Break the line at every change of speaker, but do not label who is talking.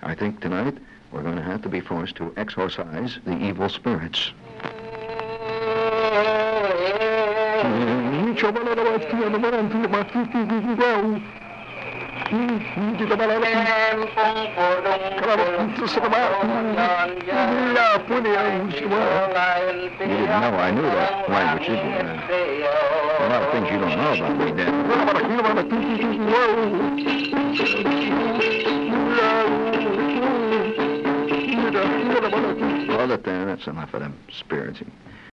I think tonight we're going to have to be forced to exorcise the evil spirits. You didn't know I knew that language, did you? A lot of things you don't know about me, Dan. Well, that's enough of them spirits.